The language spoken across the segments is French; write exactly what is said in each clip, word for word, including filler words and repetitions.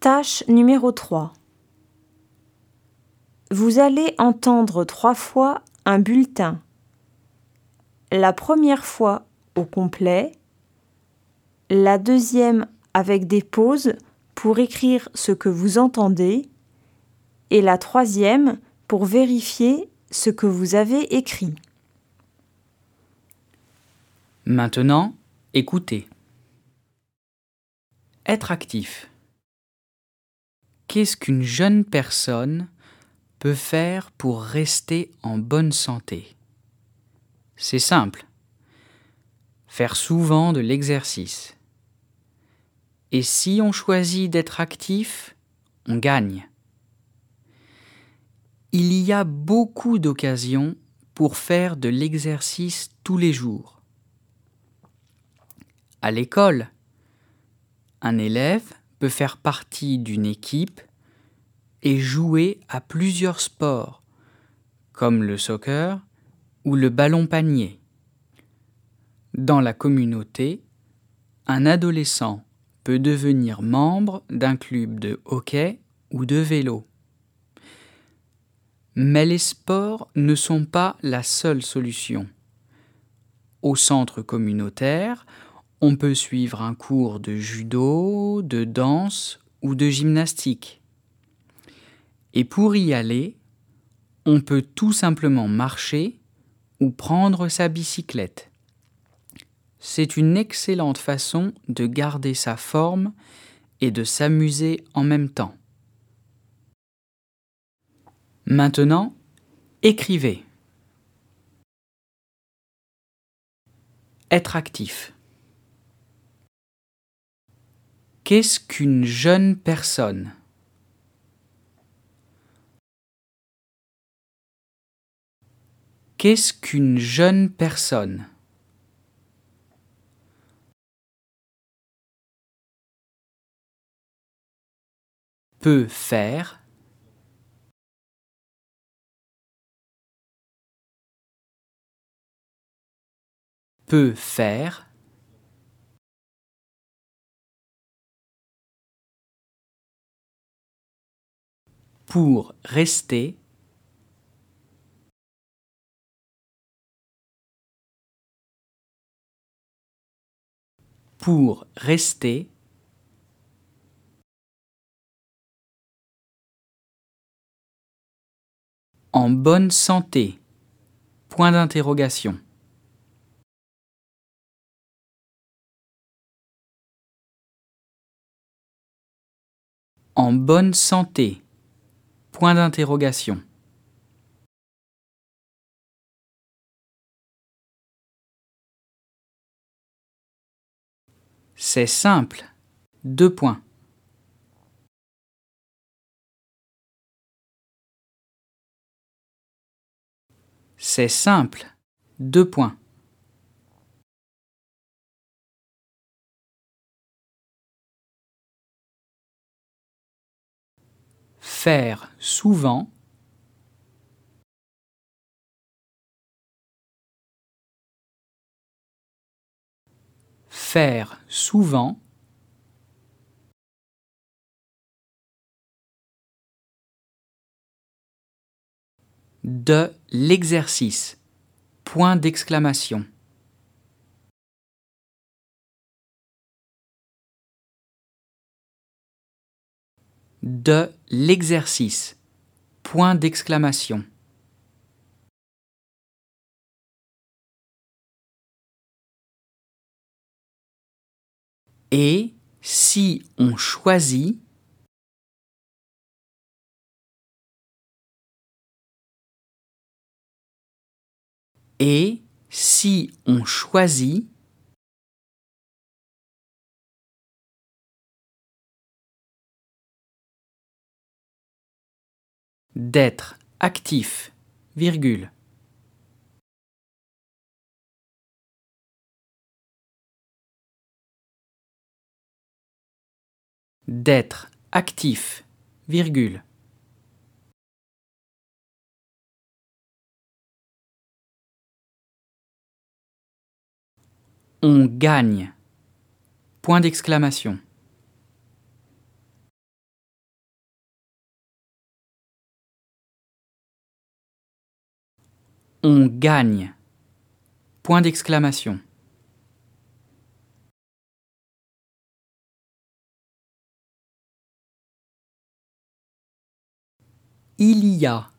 Tâche numéro trois. Vous allez entendre trois fois un bulletin. La première fois au complet, la deuxième avec des pauses pour écrire ce que vous entendez et la troisième pour vérifier ce que vous avez écrit. Maintenant, écoutez. Être actif. Qu'est-ce qu'une jeune personne peut faire pour rester en bonne santé? C'est simple. Faire souvent de l'exercice. Et si on choisit d'être actif, on gagne. Il y a beaucoup d'occasions pour faire de l'exercice tous les jours. À l'école, un élève peut faire partie d'une équipe et jouer à plusieurs sports, comme le soccer ou le ballon panier. Dans la communauté, un adolescent peut devenir membre d'un club de hockey ou de vélo. Mais les sports ne sont pas la seule solution. Au centre communautaire, on peut suivre un cours de judo, de danse ou de gymnastique. Et pour y aller, on peut tout simplement marcher ou prendre sa bicyclette. C'est une excellente façon de garder sa forme et de s'amuser en même temps. Maintenant, écrivez. Être actif. Qu'est-ce qu'une jeune personne? Qu'est-ce qu'une jeune personne? Peut faire? Peut faire? Pour rester? Pour rester? En bonne santé? Point d'interrogation. En bonne santé? Point d'interrogation. C'est simple. Deux points. C'est simple. Deux points. Faire souvent. Faire souvent. De l'exercice. Point d'exclamation. De l'exercice. Point d'exclamation. Et si on choisit, et si on choisit, d'être actif, virgule. D'être actif, virgule. On gagne. Point d'exclamation. On gagne. Point d'exclamation. Il y a.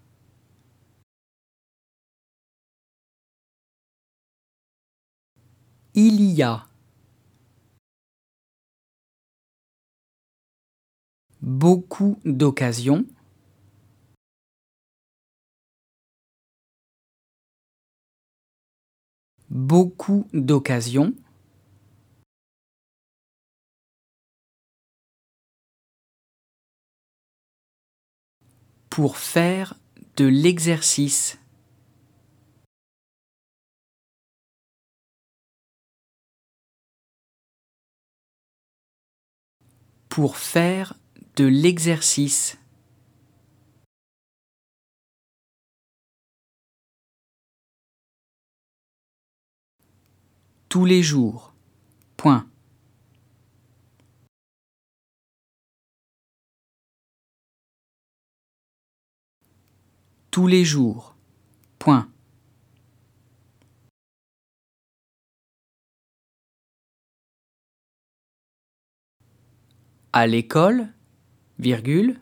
Il y a. Beaucoup d'occasions. Beaucoup d'occasions. Pour faire de l'exercice. Pour faire de l'exercice. Tous les jours. Point. Tous les jours. Point. À l'école, virgule.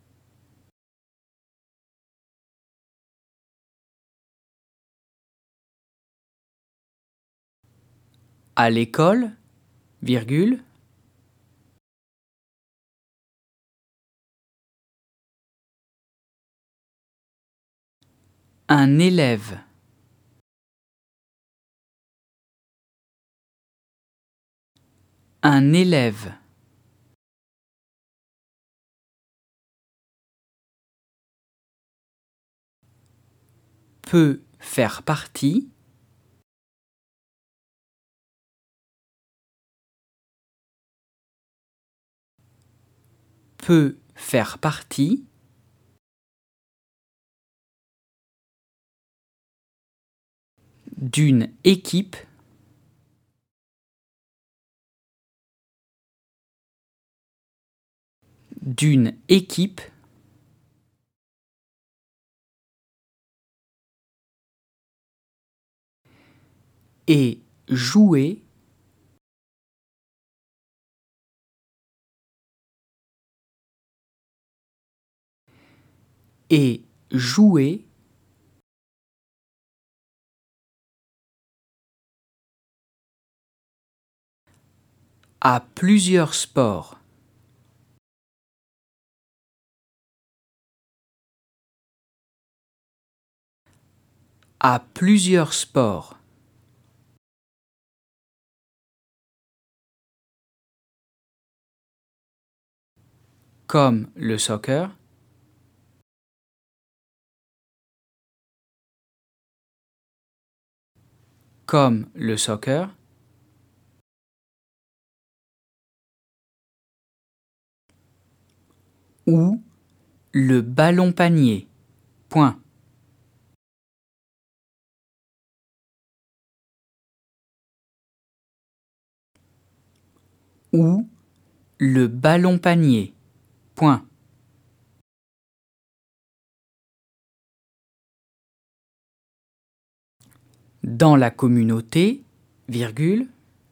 À l'école, virgule. Un élève. Un élève. Peut faire partie. Peut faire partie. D'une équipe. D'une équipe. Et jouer. Et jouer. À plusieurs sports. À plusieurs sports. Comme le soccer. Comme le soccer. Ou le ballon panier. Point. Ou le ballon panier. Point. Dans la communauté, virgule.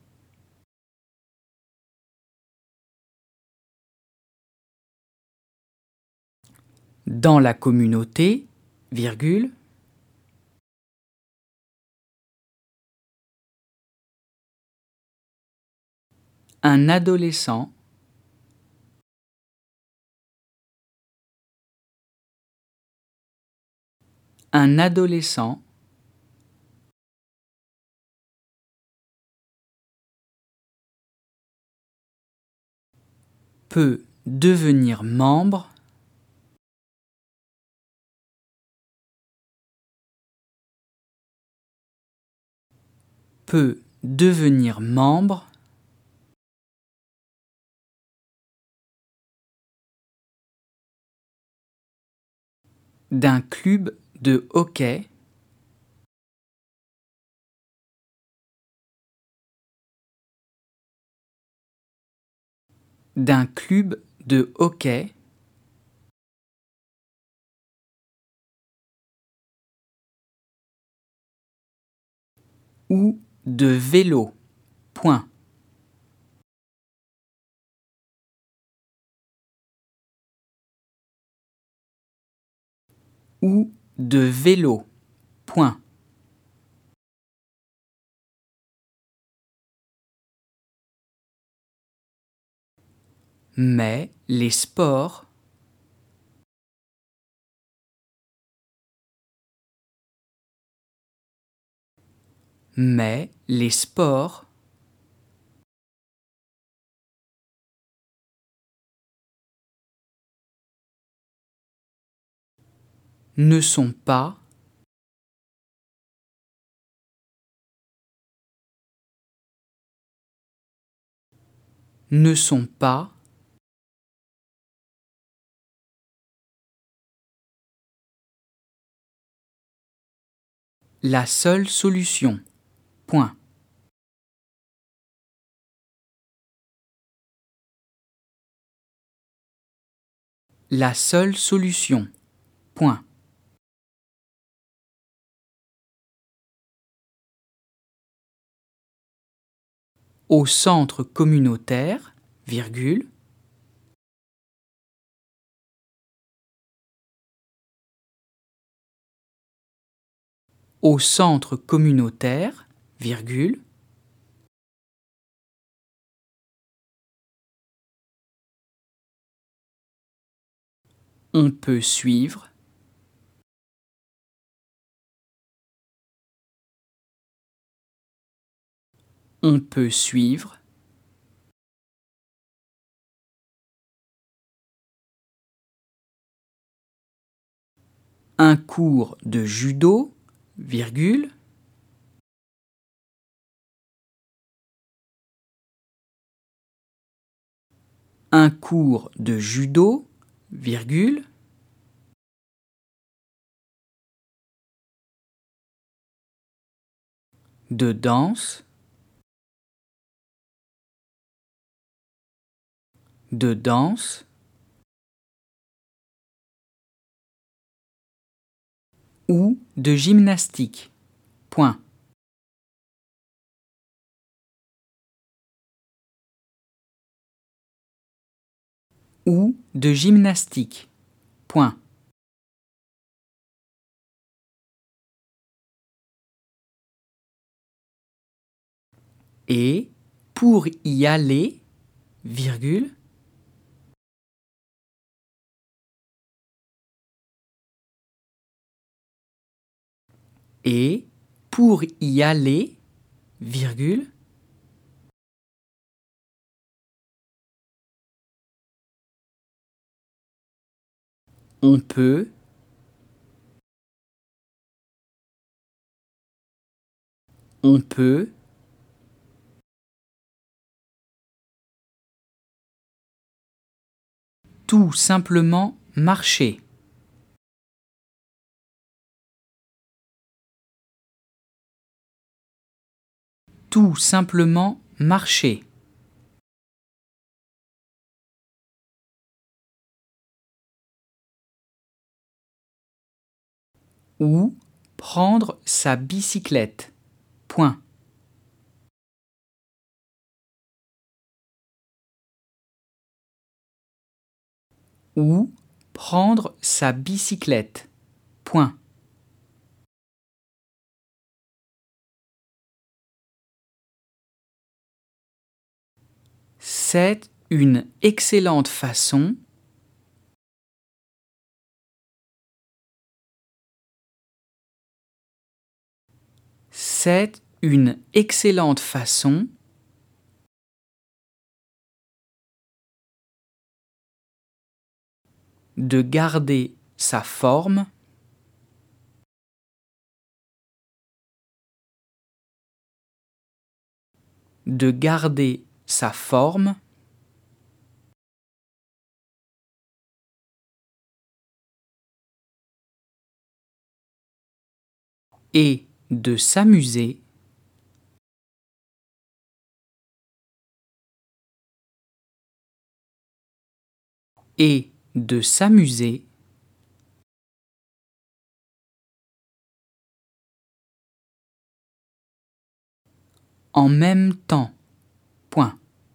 Dans la communauté, virgule. Un adolescent. Un adolescent. Peut devenir membre. Peut devenir membre. D'un club de hockey. D'un club de hockey. ou de vélo. Point. Ou de vélo. Point. Mais les sports mais les sports ne sont pas ne sont pas la seule solution. Point. La seule solution. Point. Au centre communautaire, virgule, au centre communautaire, virgule, on peut suivre on peut suivre un cours de judo, virgule, un cours de judo, virgule, de danse, de danse, ou de gymnastique. Point. Ou de gymnastique. Point. Et pour y aller, virgule, et pour y aller, virgule, on peut on peut tout simplement marcher. Tout simplement marcher. Ou prendre sa bicyclette. Point. Ou prendre sa bicyclette. Point. C'est une excellente façon C'est une excellente façon de garder sa forme de garder sa forme et de s'amuser et de s'amuser En même temps. Point.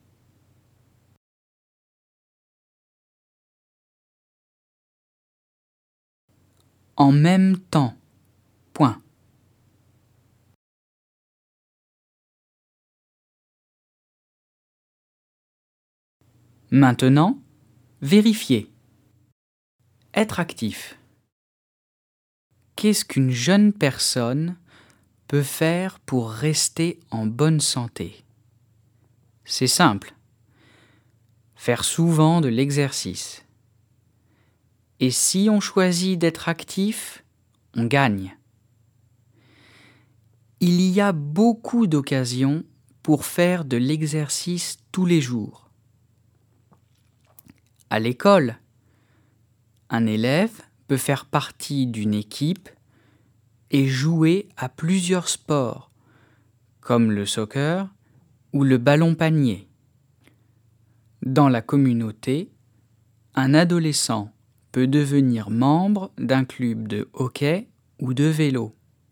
En même temps. Point. Maintenant, vérifiez. Être actif. Qu'est-ce qu'une jeune personne peut faire pour rester en bonne santé? C'est simple. Faire souvent de l'exercice. Et si on choisit d'être actif, on gagne. Il y a beaucoup d'occasions pour faire de l'exercice tous les jours. À l'école, un élève peut faire partie d'une équipe et jouer à plusieurs sports, comme le soccer ou le ballon panier. Dans la communauté, un adolescent peut devenir membre d'un club de hockey ou de vélo.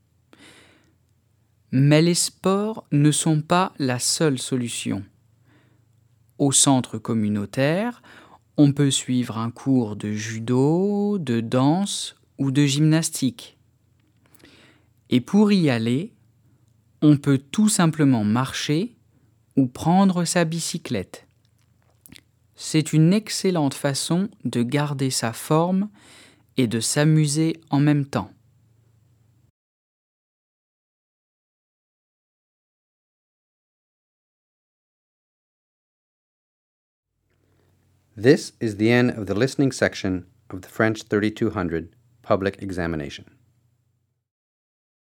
Mais les sports ne sont pas la seule solution. Au centre communautaire, on peut suivre un cours de judo, de danse ou de gymnastique. Et pour y aller, on peut tout simplement marcher ou prendre sa bicyclette. C'est une excellente façon de garder sa forme et de s'amuser en même temps. This is the end of the listening section of the French thirty-two hundred public examination.